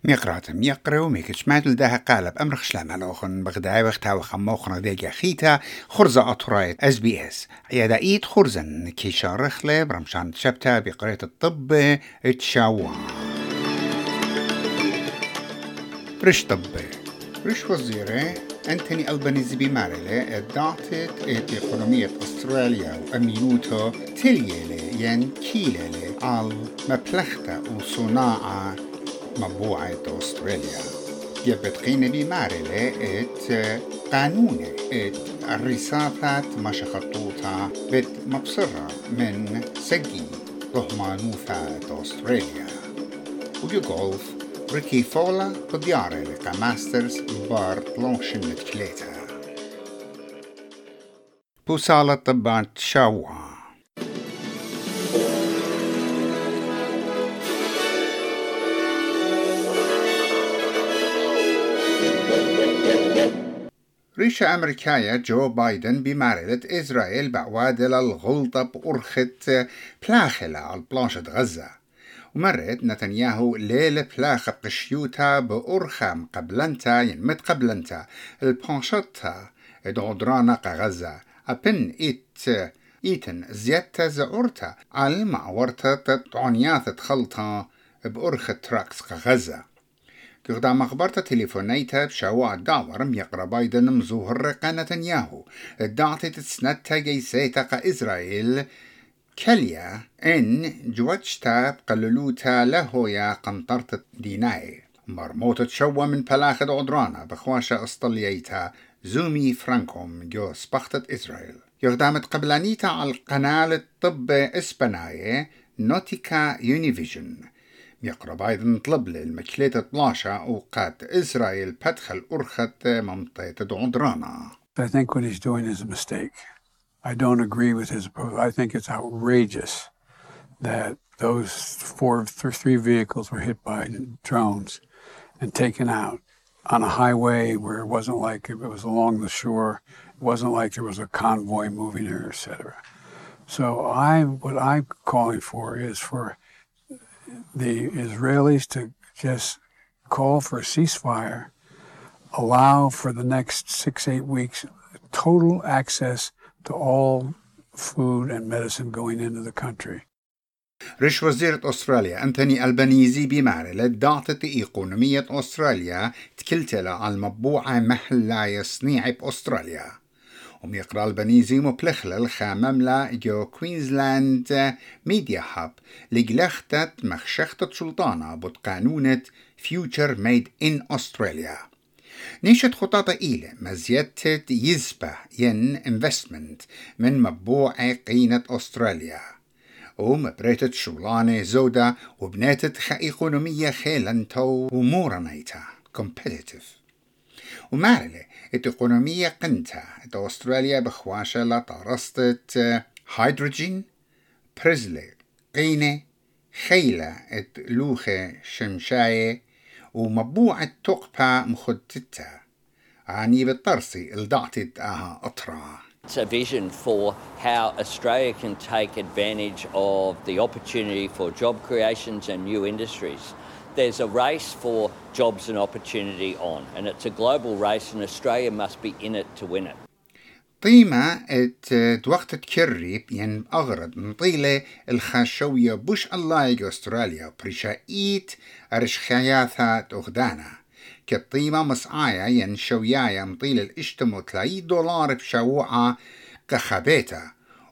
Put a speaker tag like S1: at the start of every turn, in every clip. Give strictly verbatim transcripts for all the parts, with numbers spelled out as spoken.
S1: ميقراتم يقرأ ميكش ماتل ده قالب أمر خشلام الأخن بغداي وقتها وخموخنا ديجا خيتا خرزة أطرايت اس بي اس عيادا إيد خرزن كي شارخلة برمشان شبتا بقرية الطب اتشاوا رش طب رش وزيرة أنتوني ألبانيزي بمارلة ادعتت ات إقونومية أستراليا وأمينوتو تليلة ين كيلة على مبلغتا وصناعة مبوعة أستراليا جبت قينة بمارلة ات قانون ات الرصافات مشخطوطة بت مبصرة من سجي ضهمانوفات أستراليا ويقولف ريكي فولا بديارة لقى ماسترز بار لونشن لتكليتا بوصالة طبات شاوا ريشة أمريكية جو بايدن بمارلة إسرائيل بعوادل الغلطة بأرخة بلاخلة على بلانشة غزة ومرت نتنياهو ليلة بلاخة بقشيوتا بأرخة مقبلنتا ينمت قبلنتا البانشطة ادعودرانا غزة أبن إيت إيتن زيادة زعورتا على معورتا تعنياثة خلطة بأرخة تراكس غزة قدام أخبارتا تليفونيتا بشاوع الدعوة رم يقرأ بايدن مزوهر رقا نتنياهو الدعتي تسنتا جيسيتا قا إسرائيل كليا إن جوجتا بقللوتا لهويا قنطرت ديناي مرموتة شوى من بلاخد عدرانا بخواشا أسطلييتا زومي فرانكوم جو سبختت إسرائيل يقدامت قبلانيتا على القناة الطب إسبانية نوتيكا يونيفيجن يقرأ بايدن طلب للمكلية طلاشة وقات إسرائيل بدخل أرخة منطقة عدرانا.
S2: I think what he's doing is a mistake. I don't agree with his approach. I think it's outrageous that those four, three vehicles were hit by drones and taken out on a highway where it wasn't like it was along the shore. It wasn't like there was a convoy moving there, et cetera. So I, what I'm calling for is for the Israelis to just call for a ceasefire, allow for the next six, eight weeks total access to all food and medicine going into the country.
S1: رش وزيرة أستراليا أنتوني ألبانيزي بمارلة دعتت إقونومية أستراليا تكلتلا على المطبوعة محل صنيعي بأستراليا وميقرأ ألبانيزي مبلخلة الخامملة جو كوينزلاند ميديا هاب لجلختت مخشختة سلطانة بتقانونة فيوتشر ميد إن أستراليا نيشت خطاطة إيلة مزيادة يزبة ين انفستمنت من مبوعة قينة أستراليا ومبريتت شغلانة زودة وبنيتت خا إقونومية خيلنتو ومورنيتا competitive ومارلة الإقونومية قنتا ات أستراليا بخواشة لا طارستت هيدروجين برزلة قينة خيلة ات لوخة شمشاية ومبوعة تقبة مخدتها عني بالطرسي الدعتت آها أطرا.
S3: It's a vision for how Australia can take advantage of the opportunity for job creations and new industries. There's a race for jobs and opportunity on, and it's a global race, and Australia must be in it to win it.
S1: طيمة ات دوقت كريب ين أغرد نطيلة الخاشوية بوش الله يجو أستراليا بريشايت أرش خياثات أغدانا كالطيمة مصعايا ين شويايا مطيلة الاشتمو تلاي دولار بشوعة كخبيتا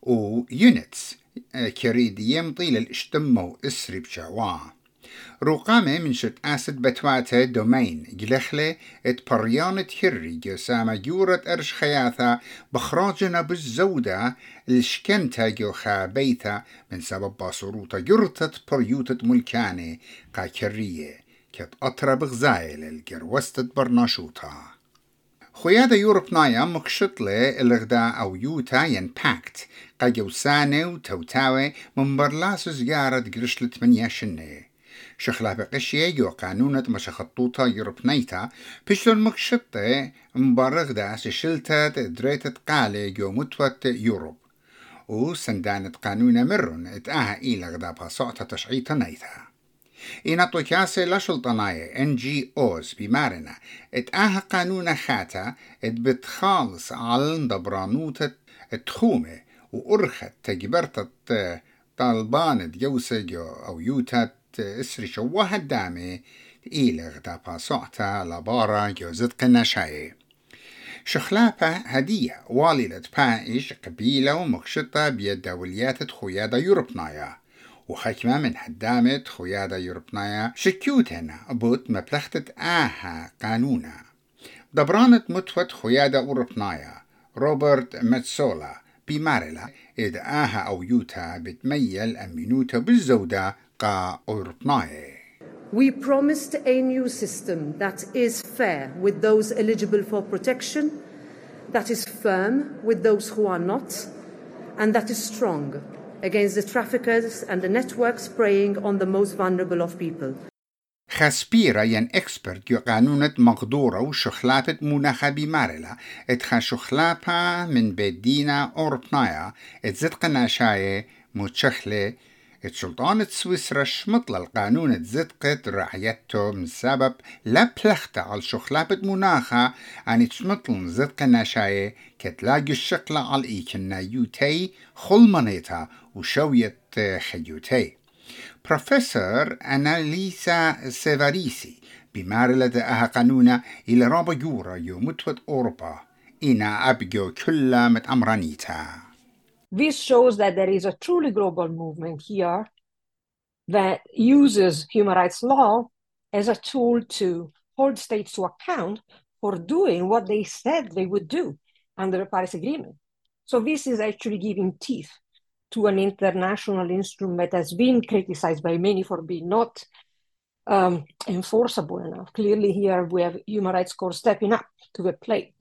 S1: ويونتس كريد يمطيلة الاشتمو اسري بشوعة رقامة من شت أسد بتواته دومين جلخلة ات بريانة هري جسامة جورة أرش خياثة بخراجنا بالزودة الشكنتا جو خابيتا من سبب باصروتا جرتت بريوتة ملكانة قا كرية كت أطرب غزايل الجروستت برناشوتا خيادة يوروب نايا مكشطلة الغداء أو يوتا ينباكت قا جوسانة وتوتاوة من برلاسو زيارة جرشلت من ياشنة شخلا بقشية جو قانونة مشخطوطة يوروبنيتا بشلون مكشطة مبارغدا ششلتا دريتت قالة جو متوت يوروب وسندانة قانونة مرون اتآها إيلا غدا باسوعة تشعيطة نيتا إن طوكاسي لشلطناية إن جي أوز بمارنا اتآها قانون خاتا ات بتخالص على دبرانوتة تخومة وأرخت تجبرت طالبان ديوسجو أو يوتات إسري شوها الدامي إلى غدا باسوعتا لبارا جوزت قناشاي شخلابة هدية والدة بايش قبيلة ومقشطة بيد دوليات خويادة يوروبنايا وحكمة من حدامة خويادة يوروبنايا شكيوتنا بوت مبلغتة آها قانونا دبرانت متفت خويادة أوروبنايا روبرت متسولا بمارلا إذ آها أو يوتا بتميل أمينوتا بالزودة قا أوروبنايا.
S4: We promised a new system that is fair with those eligible for protection, that is firm with those who are not, and that is strong against the traffickers and the networks preying on the most vulnerable of people.
S1: خسبيرة ين إكسبرت يو قانونة مقدورة وشخلابة مناخة بمارلا اتخا شخلابة من بدينا أوروبنايا اتزدق ناشاية متشخلة السلطانة سويسرا شمطل القانون اتزدقت رعيته من سبب لا بلخت على شخلابة مناخة عن تشمطل زدق ناشاية كتلاقي الشقلة على إيكنا يوتي خلمانيتا وشوية خيوتي. بروفيسور أناليسا سيفاريسي بمارلة أها قانونا إلى رابا جورا يومتوت أوروبا إنا أبجو كل متأمرانيتا.
S5: This shows that there is a truly global movement here that uses human rights law as a tool to hold states to account for doing what they said they would do under the Paris Agreement. So this is actually giving teeth to an international instrument that has been criticized by many for being not um, enforceable enough. Clearly here we have human rights court stepping up to the plate.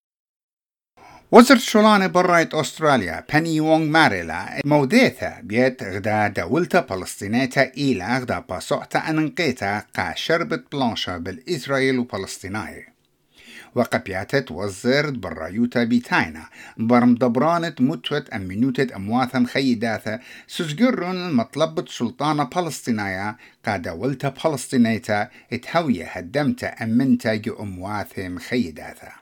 S1: وزارة شولانة برايت أستراليا بني وونغ ماريلا موديثا بيت غدا دولتا بلسطينيتا إلى غدا باسوعتا أننقيتا قا شربت بلانشا بالإسرائيل وبلسطيناي وقبياتت وزرت برايوتا بيتاينا برم دبرانت متوت أمينوتت أمواثا خيداثا سجرن مطلبة سلطانة بلسطينايا قا دولتا بلسطينيتا اتهوية هدمتا أمنتا جو أمواثم خيداثا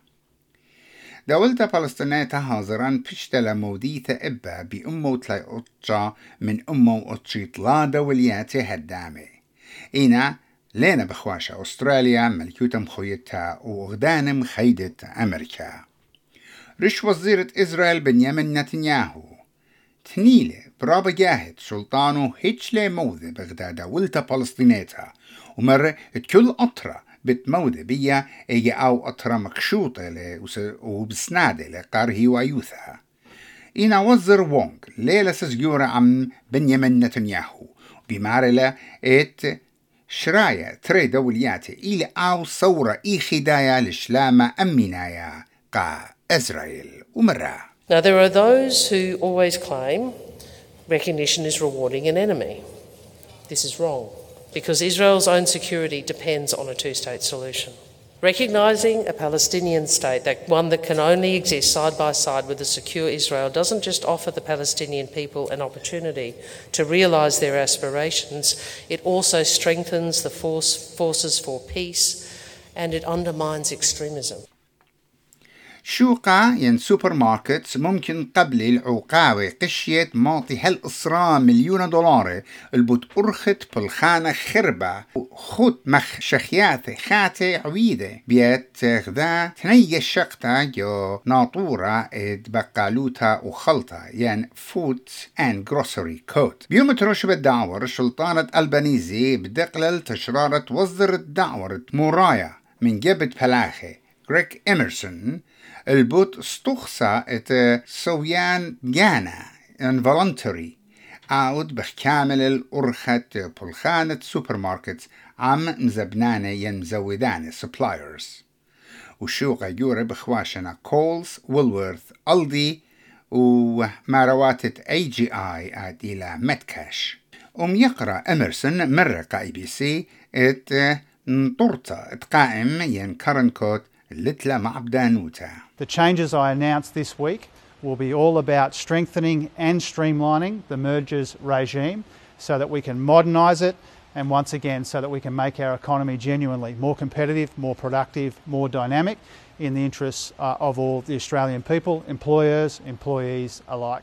S1: دولتا بلسطينيتا هازران بشتلا موديثا إبا بأمو تلاي أطجا من أمو أطجي طلا دولياتي هدامي إنا لينا بخواشة أستراليا ملكوتا مخويتا وغدانم خيدة أمريكا رش وزيرة إسرائيل بنيامين نتنياهو تنيلة برابا جاهد سلطانو هيتشلي موذي بغدا دولتا بلسطينيتا ومر كل أطرة بتمودة بيا ايجي او اطرا مكشوطة لي وبسنادة لقاره ويوثها إنا وزر وونغ ليلة سجورة عم بنيامين نتنياهو بمارلة ات شرايا تري دولياتي إلي او صورة اي خدايا لشلامة أمينايا قا إسرائيل ومرا.
S6: Now there are those who always claim recognition is rewarding an enemy. This is wrong, because Israel's own security depends on a two-state solution. Recognising a Palestinian state, that one that can only exist side by side with a secure Israel, doesn't just offer the Palestinian people an opportunity to realise their aspirations, it also strengthens the force, forces for peace, and it undermines extremism.
S1: شوقا ين سوبر ماركتس ممكن قبل العقاوة قشيت معطي هالإصرا مليون دولار البوت أرخت بالخانة خربة خط مخ شخيات خاتي عويدة بيت غدا تنية الشقطة جو ناطورة اد بقالوتا وخلطة ين فوت and grocery coat. بيوم تروش بالدعور سلطانة ألبانيزي بدقلل تشرارة وزر الدعورة مورايا من جبت بلاخي غريك إمرسون البوت استخصى ات سويان جانا involuntary عود بكامل الأرخة بلخانة سوبر ماركت عم مزبنانة ين مزودانة suppliers وشوقة يوري بخواشنا كولز ويلورث ألدي ومارواتة اي جي اي عاد إلى متكاش أم يقرأ إمرسون مرة قا بي سي ات نطرطة اتقائم ين كارنكوت The
S7: changes I announced this week will be all about strengthening and streamlining the mergers regime so that we can modernise it and once again so that we can make our economy genuinely more competitive, more productive, more dynamic in the interests uh, of all the Australian people, employers, employees alike.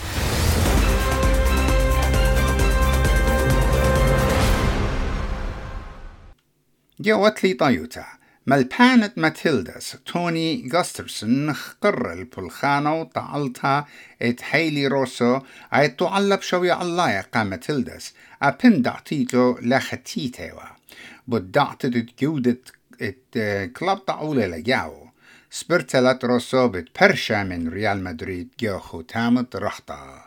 S1: جوت لي طيوتا ملبانت ماتيلداس توني غاسترسون قرر البلخانة وطعلتها ات هيلي روسو اي تعلب شوي الله قا ماتيلداس ابن دعتيتو لختيتيوا بدعتت جودة ات كلاب طعولة لجاو سبرتلت روسو بتبرشا من ريال مدريد جو ختامت رحطة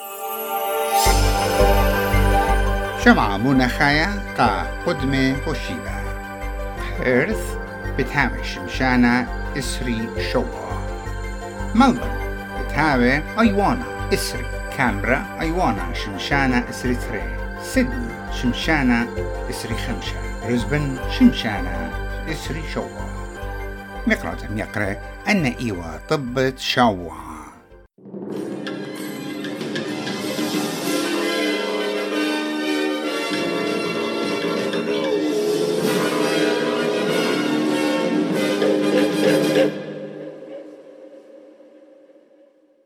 S1: شمعة مناخايا قا قدمة وشيبة بيرث بتهاوي شمشانة إسري شوا ملبورن بتهاوي أيوانا إسري كامبرا أيوانا شمشانة إسري تري سيدني شمشانة إسري خمسة بريسبن شمشانة إسري شوا مقرأة يقرأ أن إيوا طبت شوا